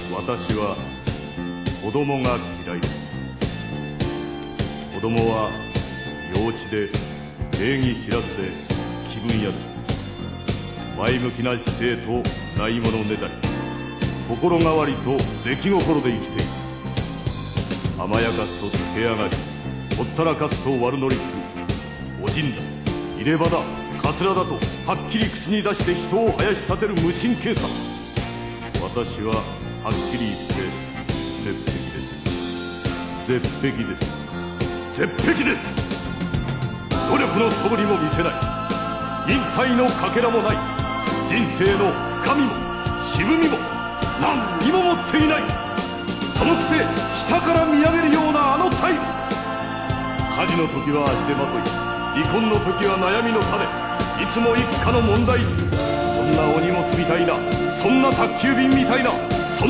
私は子供が嫌いです。子供は幼稚で礼儀知らずで気分屋です。前向きな姿勢とないものねだり、心変わりと出来心で生きている。甘やかすとつけ上がり、ほったらかすと悪乗りする。おじんだ、入れ歯だ、カツラだとはっきり口に出して人を生やし立てる無神経さ。私ははっきり言って絶壁です。絶壁です。絶壁です。努力の素振りも見せない。引退のかけらもない。人生の深みも渋みも何にも持っていない。そのくせ下から見上げるようなあの態度。火事の時は足手まとい、離婚の時は悩みの種、いつも一家の問題児。そんなお荷物みたいな、そんな宅急便みたいな